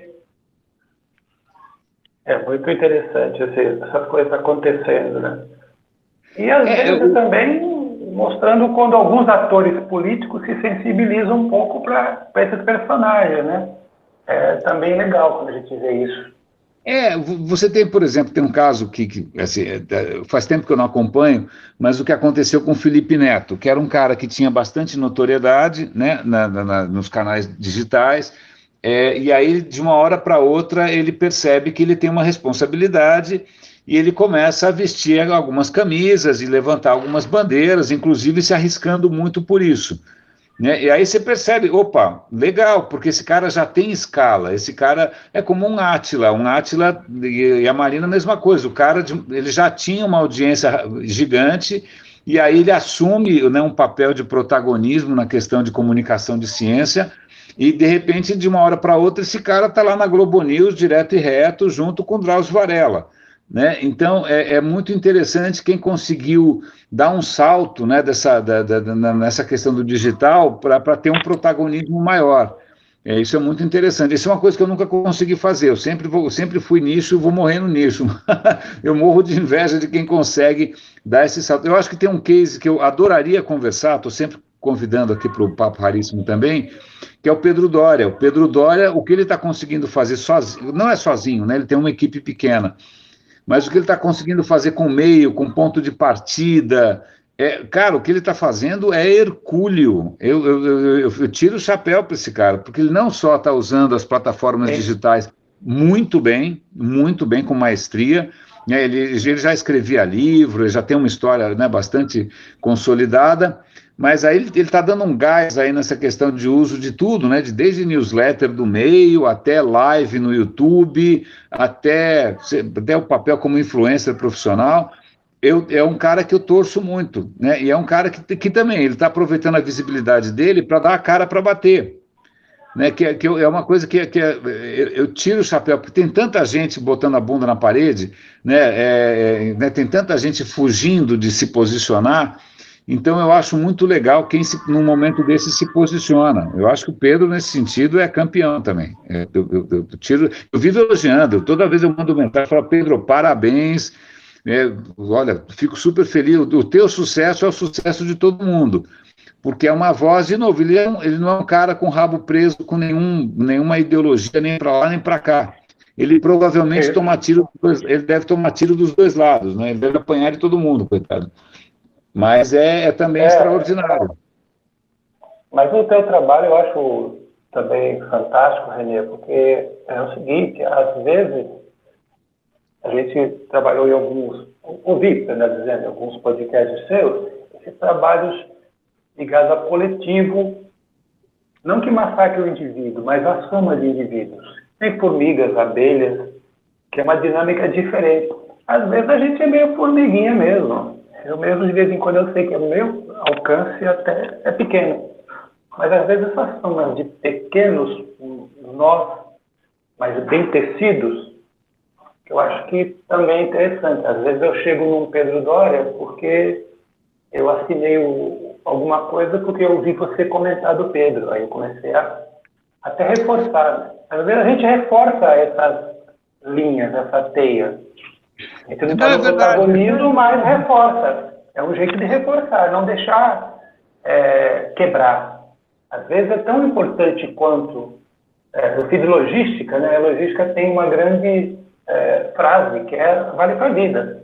É muito interessante esse, essas coisas acontecendo, né? E, às é, vezes, eu... também... mostrando quando alguns atores políticos se sensibilizam um pouco para esses personagens, né? É também legal quando a gente vê isso. É, você tem, por exemplo, tem um caso que, que assim, faz tempo que eu não acompanho, mas o que aconteceu com o Felipe Neto, que era um cara que tinha bastante notoriedade, né, na, na, nos canais digitais, é, e aí, de uma hora para outra, ele percebe que ele tem uma responsabilidade e ele começa a vestir algumas camisas e levantar algumas bandeiras, inclusive se arriscando muito por isso. Né? E aí você percebe, opa, legal, porque esse cara já tem escala, esse cara é como um Átila, um Átila e a Marina a mesma coisa, o cara ele já tinha uma audiência gigante e aí ele assume, né, um papel de protagonismo na questão de comunicação de ciência e de repente de uma hora para outra esse cara está lá na Globo News direto e reto junto com o Drauzio Varela. Né? Então, é, é muito interessante quem conseguiu dar um salto, né, dessa, da, da, da, nessa questão do digital para ter um protagonismo maior. É, isso é muito interessante. Isso é uma coisa que eu nunca consegui fazer. Eu sempre, vou, sempre fui nicho e vou morrendo nicho. Eu morro de inveja de quem consegue dar esse salto. Eu acho que tem um case que eu adoraria conversar, estou sempre convidando aqui para o Papo Raríssimo também, que é o Pedro Doria. O Pedro Doria, o que ele está conseguindo fazer sozinho, não é sozinho, né? Ele tem uma equipe pequena, mas o que ele está conseguindo fazer com meio, com ponto de partida, é, cara, o que ele está fazendo é hercúleo. Eu, eu, eu, eu tiro o chapéu para esse cara, porque ele não só está usando as plataformas é. digitais muito bem, muito bem, com maestria, né, ele, ele já escrevia livro, ele já tem uma história, né, bastante consolidada, mas aí ele está dando um gás aí nessa questão de uso de tudo, né? De, desde newsletter do meio, até live no YouTube, até, até o papel como influencer profissional. Eu, é um cara que eu torço muito, né? E é um cara que, que também, ele está aproveitando a visibilidade dele para dar a cara para bater. Né, que, que é uma coisa que, que é, eu, eu tiro o chapéu, porque tem tanta gente botando a bunda na parede, né, é, é, né, tem tanta gente fugindo de se posicionar, então eu acho muito legal quem se, num momento desse se posiciona. Eu acho que o Pedro, nesse sentido, é campeão também. É, eu, eu, eu, tiro, eu vivo elogiando, toda vez eu mando mensagem, falo, Pedro, parabéns, é, olha, fico super feliz, o teu sucesso é o sucesso de todo mundo. Porque é uma voz, de novo, ele, é um, ele não é um cara com rabo preso com nenhum, nenhuma ideologia, nem para lá nem para cá. Ele provavelmente é. toma tiro, ele deve tomar tiro dos dois lados, né? Ele deve apanhar de todo mundo, coitado. Mas é, é também é, extraordinário. Mas o teu trabalho eu acho também fantástico, Renê, porque é o seguinte, às vezes a gente trabalhou em alguns, o Victor, né, dizendo, alguns podcasts seus, esses trabalhos ligados a coletivo, não que massacre o indivíduo, mas a soma de indivíduos. Tem formigas, abelhas, que é uma dinâmica diferente. Às vezes a gente é meio formiguinha mesmo. Eu mesmo, de vez em quando, eu sei que o meu alcance até é pequeno. Mas às vezes essa soma de pequenos nós, mas bem tecidos, que eu acho que também é interessante. Às vezes eu chego num Pedro Doria porque eu assinei o alguma coisa porque eu ouvi você comentar do Pedro, aí eu comecei a até reforçar. Né? Às vezes a gente reforça essas linhas, essa teia. A gente não está no protagonismo, mas reforça. É um jeito de reforçar, não deixar é, quebrar. Às vezes é tão importante quanto é, eu fiz logística, né? A logística tem uma grande é, frase que é vale para a vida.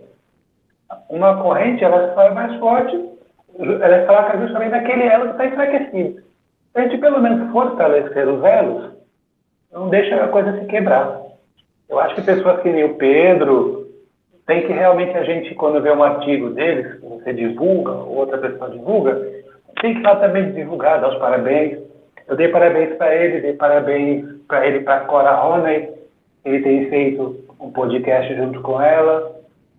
Uma corrente ela só é mais forte, ela é fraca justamente naquele elo que está enfraquecido. Se a gente pelo menos fortalecer os elos, não deixa a coisa se quebrar. Eu acho que pessoas que nem o Pedro, tem que realmente a gente, quando vê um artigo deles, que você divulga, ou outra pessoa divulga, tem que estar também divulgar, dar os parabéns. Eu dei parabéns para ele, dei parabéns para ele, para a Cora Roney, ele tem feito um podcast junto com ela.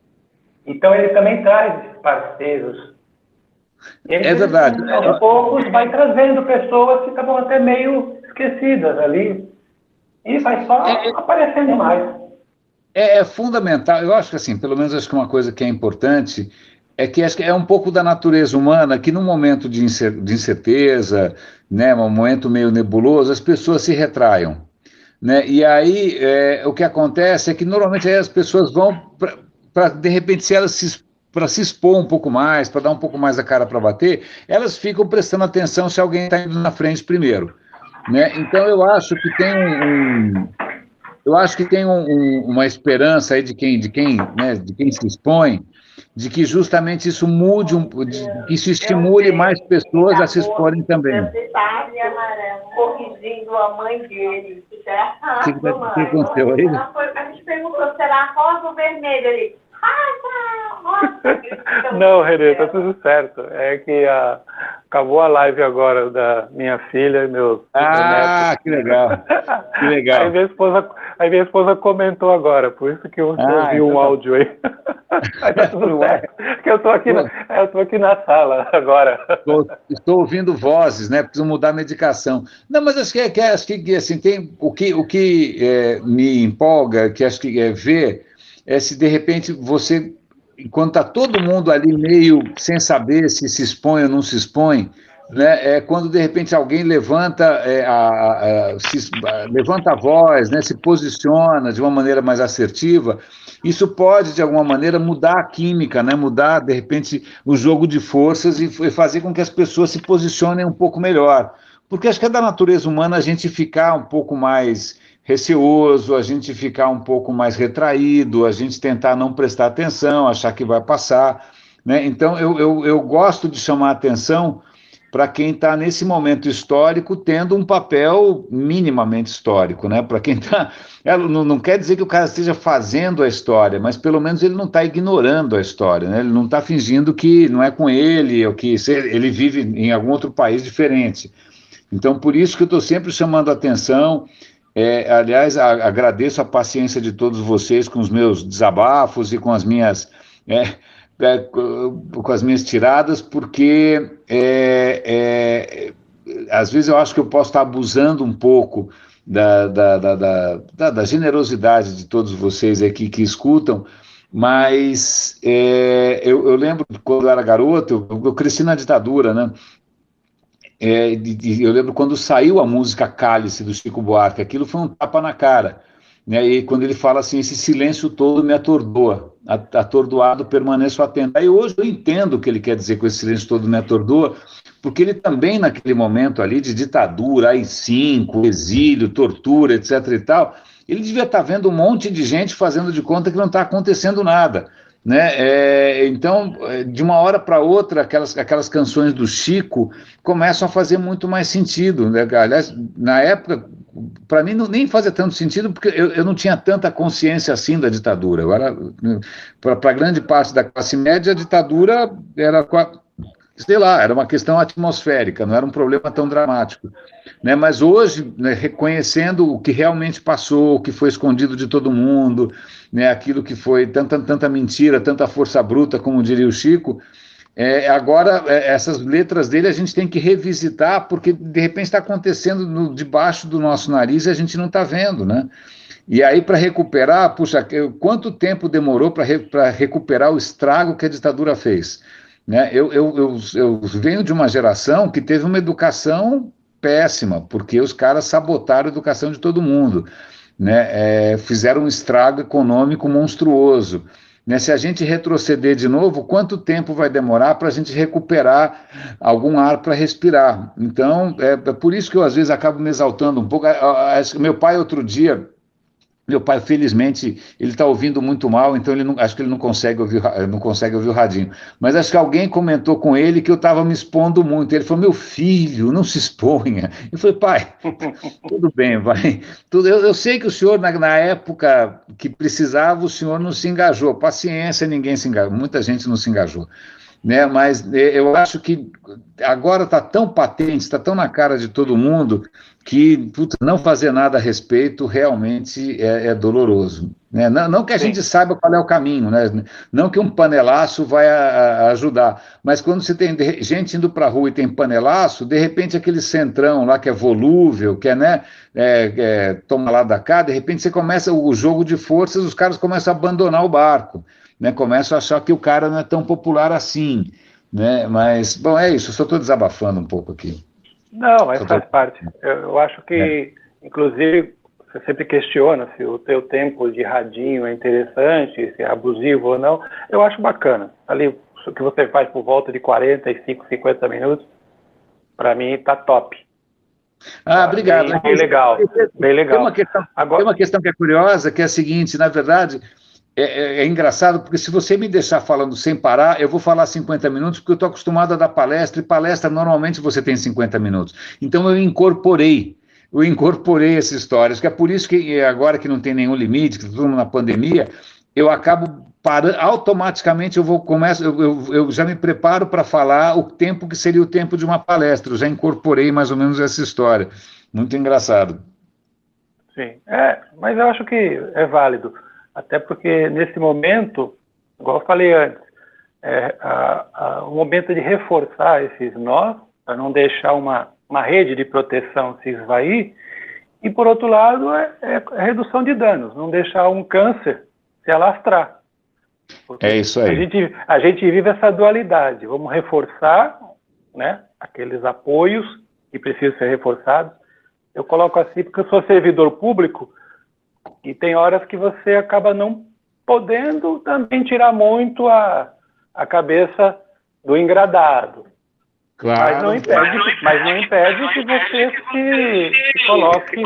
Então ele também traz parceiros. Ele, é verdade. Aos poucos vai trazendo pessoas que estavam até meio esquecidas ali. E vai só é, aparecendo mais. É, é fundamental. Eu acho que assim, pelo menos acho que uma coisa que é importante é que acho que é um pouco da natureza humana que num momento de incerteza, né, um momento meio nebuloso, as pessoas se retraiam. Né? E aí é, o que acontece é que normalmente aí as pessoas vão para, de repente, se elas se para se expor um pouco mais, para dar um pouco mais a cara para bater, elas ficam prestando atenção se alguém está indo na frente primeiro. Né? Então eu acho que tem um, um eu acho que tem um, um, uma esperança aí de quem, de quem, né, de quem se expõe, de que justamente isso mude, um, de, que isso estimule mais pessoas a se exporem também. Corrigindo a mãe dele. O que, que, que aconteceu aí? A gente perguntou, será rosa ou vermelho? Ele, não, Renê, tá tudo certo. É que a, acabou a live agora da minha filha e meus Ah, netos. Que legal. Que legal. Aí minha esposa, aí minha esposa comentou agora, por isso que eu ah, ouvi então um tá... áudio aí. Aí tá tudo certo. Porque eu tô aqui, na, eu tô aqui na sala agora. Estou, estou ouvindo vozes, né? Preciso mudar a medicação. Não, mas acho que, é, que, é, acho que assim, tem o que, o que é, me empolga, que acho que é ver. É se de repente você, enquanto está todo mundo ali meio sem saber se se expõe ou não se expõe, né, é quando de repente alguém levanta, é, a, a, se, a, levanta a voz, né, se posiciona de uma maneira mais assertiva, isso pode de alguma maneira mudar a química, né, mudar de repente o jogo de forças e, e fazer com que as pessoas se posicionem um pouco melhor. Porque acho que é da natureza humana a gente ficar um pouco mais receoso, a gente ficar um pouco mais retraído, a gente tentar não prestar atenção, achar que vai passar, né? Então, eu, eu, eu gosto de chamar a atenção para quem está nesse momento histórico tendo um papel minimamente histórico, né? Para quem está... Não, não quer dizer que o cara esteja fazendo a história, mas pelo menos ele não está ignorando a história, né? Ele não está fingindo que não é com ele, ou que ele vive em algum outro país diferente. Então, por isso que eu estou sempre chamando a atenção. É, aliás, a, agradeço a paciência de todos vocês com os meus desabafos e com as minhas... É, É, com as minhas tiradas, porque é, é, às vezes eu acho que eu posso estar abusando um pouco da, da, da, da, da generosidade de todos vocês aqui que escutam, mas é, eu, eu lembro quando eu era garoto, eu, eu cresci na ditadura, né? É, e, eu lembro quando saiu a música Cálice do Chico Buarque, aquilo foi um tapa na cara. Né, e quando ele fala assim, esse silêncio todo me atordoa, atordoado permaneço atento. Aí hoje eu entendo o que ele quer dizer com esse silêncio todo me atordoa, porque ele também naquele momento ali de ditadura, A I cinco, exílio, tortura, etc e tal, ele devia estar vendo um monte de gente fazendo de conta que não está acontecendo nada. Né? É, então, de uma hora para outra, aquelas, aquelas canções do Chico começam a fazer muito mais sentido. Né? Aliás, na época, para mim não, nem fazia tanto sentido, porque eu, eu não tinha tanta consciência assim da ditadura. Para grande parte da classe média, a ditadura era, sei lá, era uma questão atmosférica, não era um problema tão dramático. Né, mas hoje, né, reconhecendo o que realmente passou, o que foi escondido de todo mundo, né, aquilo que foi tanta, tanta mentira, tanta força bruta, como diria o Chico, é, agora é, essas letras dele a gente tem que revisitar, porque de repente está acontecendo no, debaixo do nosso nariz e a gente não está vendo, né? E aí para recuperar, puxa, quanto tempo demorou para re, para recuperar o estrago que a ditadura fez? Né? Eu, eu, eu, eu venho de uma geração que teve uma educação péssima, porque os caras sabotaram a educação de todo mundo, né? É, fizeram um estrago econômico monstruoso. Né? Se a gente retroceder de novo, quanto tempo vai demorar para a gente recuperar algum ar para respirar? Então, é, é por isso que eu às vezes acabo me exaltando um pouco. Meu pai outro dia... Meu pai, felizmente, ele está ouvindo muito mal, então ele não, acho que ele não consegue, ouvir, não consegue ouvir o radinho. Mas acho que alguém comentou com ele que eu estava me expondo muito. Ele falou, meu filho, não se exponha. Eu falei, pai, tudo bem, vai. Tudo, eu, eu sei que o senhor, na, na época que precisava, o senhor não se engajou. Paciência, ninguém se engajou, muita gente não se engajou. Né? Mas eu acho que agora está tão patente, está tão na cara de todo mundo, que puta, não fazer nada a respeito realmente é, é doloroso. Né? Não, não que a Sim. gente saiba qual é o caminho, né? Não que um panelaço vai a, a ajudar, mas quando você tem gente indo para a rua e tem panelaço, de repente aquele centrão lá que é volúvel, que é, né, é, é, toma lá da cá, de repente você começa o jogo de forças, os caras começam a abandonar o barco. Né, começo a achar que o cara não é tão popular assim, né, mas, bom, é isso, eu só estou desabafando um pouco aqui. Não, mas tô... faz parte. Eu, eu acho que, é. inclusive, você sempre questiona se o teu tempo de radinho é interessante, se é abusivo ou não. Eu acho bacana. Ali, o que você faz por volta de quarenta e cinco, cinquenta minutos, para mim está top. Ah, tá obrigado. Bem, bem legal, bem legal. Tem uma, questão, Agora... tem uma questão que é curiosa, que é a seguinte, na verdade... É, é, é engraçado, porque se você me deixar falando sem parar, eu vou falar cinquenta minutos, porque eu estou acostumado a dar palestra, e palestra normalmente você tem cinquenta minutos. Então eu incorporei, eu incorporei essa história, que é por isso que agora que não tem nenhum limite, que estamos na pandemia, eu acabo parando, automaticamente eu vou começo, eu, eu, eu já me preparo para falar o tempo que seria o tempo de uma palestra, eu já incorporei mais ou menos essa história. Muito engraçado. Sim, é, mas eu acho que é válido. Até porque, nesse momento, igual eu falei antes, é a, a, o momento de reforçar esses nós, para não deixar uma, uma rede de proteção se esvair, e, por outro lado, é, é a redução de danos, não deixar um câncer se alastrar. Porque é isso aí. A gente, a gente vive essa dualidade, vamos reforçar, né, aqueles apoios que precisam ser reforçados. Eu coloco assim porque eu sou servidor público, e tem horas que você acaba não podendo também tirar muito a, a cabeça do engradado. Claro. Mas não impede, mas não impede que você se, se coloque.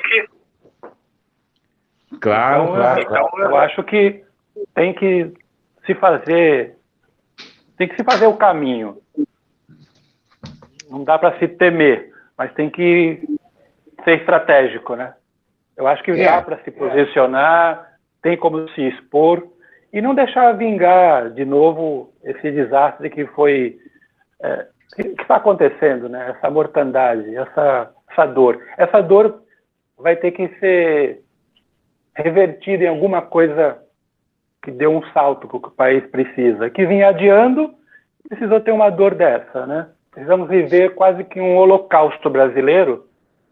Claro, então, claro, eu, claro. Eu acho que tem que se fazer, tem que se fazer o caminho. não dá para se temer, mas tem que ser estratégico, né? Eu acho que é. dá para se posicionar, tem como se expor e não deixar vingar de novo esse desastre que foi é, que está acontecendo, né? Essa mortandade, essa, essa dor. Essa dor vai ter que ser revertida em alguma coisa que dê um salto para o que o país precisa. Que vinha adiando, precisou ter uma dor dessa, né? Precisamos viver quase que um holocausto brasileiro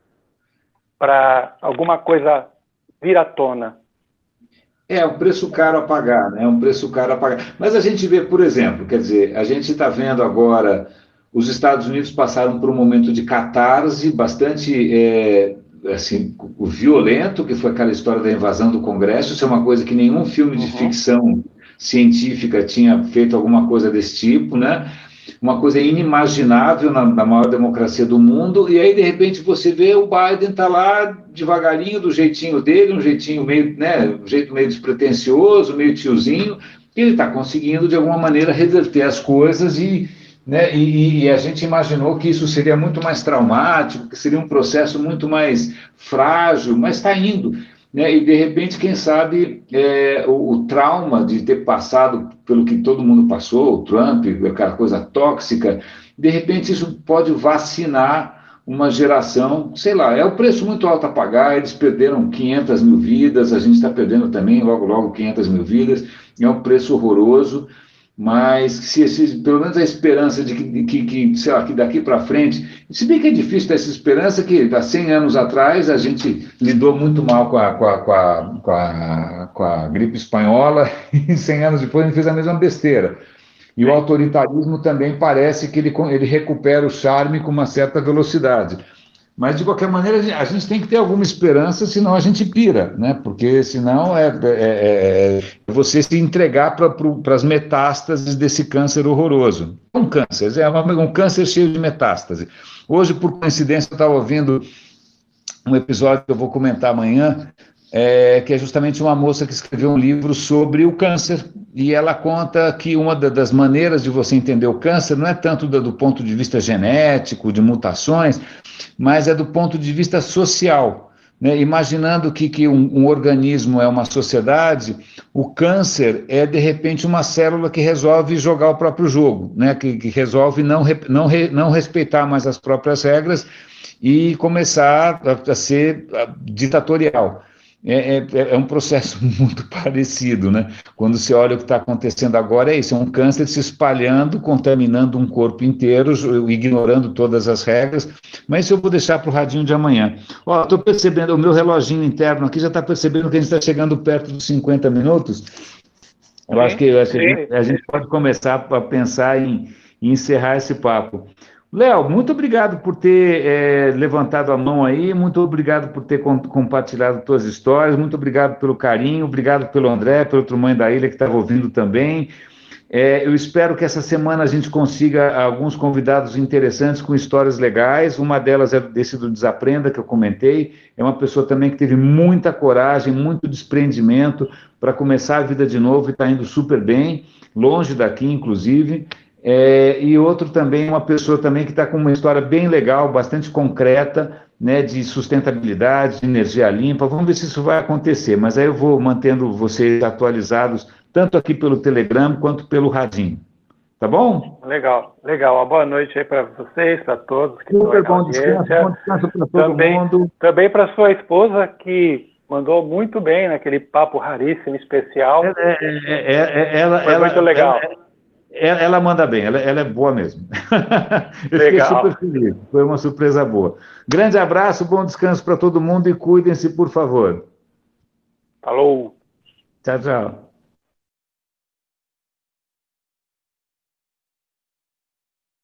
para alguma coisa vir à tona. É um preço caro a pagar, né? É um preço caro a pagar. Mas a gente vê, por exemplo, quer dizer, a gente está vendo agora, os Estados Unidos passaram por um momento de catarse bastante é, assim, violento, que foi aquela história da invasão do Congresso. Isso é uma coisa que nenhum filme de uhum. ficção científica tinha feito alguma coisa desse tipo, né? Uma coisa inimaginável na, na maior democracia do mundo, e aí, de repente, você vê o Biden está lá devagarinho, do jeitinho dele, um jeitinho meio, né, um jeito meio despretensioso, meio tiozinho, e ele está conseguindo, de alguma maneira, reverter as coisas, e, né, e, e a gente imaginou que isso seria muito mais traumático, que seria um processo muito mais frágil, mas está indo. Né, e, de repente, quem sabe é, o, o trauma de ter passado pelo que todo mundo passou, o Trump, aquela coisa tóxica, de repente isso pode vacinar uma geração, sei lá, é o preço muito alto a pagar, eles perderam quinhentas mil vidas, a gente está perdendo também, logo, logo, quinhentas mil vidas, é um preço horroroso, mas se, se, pelo menos a esperança de que, que, que, sei lá, que daqui para frente, se bem que é difícil ter essa esperança, que há cem anos atrás a gente lidou muito mal com a, com a, com a, com a, com a gripe espanhola, e cem anos depois a gente fez a mesma besteira. E o autoritarismo também parece que ele, ele recupera o charme com uma certa velocidade. Mas, de qualquer maneira, a gente tem que ter alguma esperança, senão a gente pira, né? Porque senão é, é, é você se entregar para as metástases desse câncer horroroso. Um câncer, é um câncer cheio de metástase. Hoje, por coincidência, eu estava ouvindo um episódio que eu vou comentar amanhã, é, que é justamente uma moça que escreveu um livro sobre o câncer, e ela conta que uma das maneiras de você entender o câncer não é tanto do, do ponto de vista genético, de mutações, mas é do ponto de vista social, né? Imaginando que, que um, um organismo é uma sociedade, o câncer é, de repente, uma célula que resolve jogar o próprio jogo, né? que, que resolve não, não, não respeitar mais as próprias regras e começar a, a ser ditatorial. É, é, é um processo muito parecido, né? Quando você olha o que está acontecendo agora, é isso, é um câncer se espalhando, contaminando um corpo inteiro, ignorando todas as regras, mas isso eu vou deixar para o radinho de amanhã. Ó, estou percebendo, o meu reloginho interno aqui já está percebendo que a gente está chegando perto dos cinquenta minutos, eu acho que, eu acho que a, gente, a gente pode começar a pensar em, em encerrar esse papo. Léo, muito obrigado por ter é, levantado a mão aí, muito obrigado por ter com, compartilhado suas histórias, muito obrigado pelo carinho, obrigado pelo André, pelo outro mãe da ilha que estava ouvindo também. É, eu espero que essa semana a gente consiga alguns convidados interessantes com histórias legais, uma delas é desse do Desaprenda, que eu comentei, é uma pessoa também que teve muita coragem, muito desprendimento para começar a vida de novo e está indo super bem, longe daqui, inclusive. É, e outro também, uma pessoa também que está com uma história bem legal, bastante concreta, né, de sustentabilidade, de energia limpa. Vamos ver se isso vai acontecer, mas aí eu vou mantendo vocês atualizados, tanto aqui pelo Telegram quanto pelo radinho. Tá bom? Legal, legal. Uma boa noite aí para vocês, para todos. Que Super bom descanso, bom descanso para todo também, mundo. Também para sua esposa, que mandou muito bem naquele papo raríssimo, especial. É, é, é, ela, Foi ela, muito legal. Ela, Ela, ela manda bem, ela, ela é boa mesmo. Eu Legal. fiquei super feliz, foi uma surpresa boa. Grande abraço, bom descanso para todo mundo e cuidem-se, por favor. Falou. Tchau, tchau.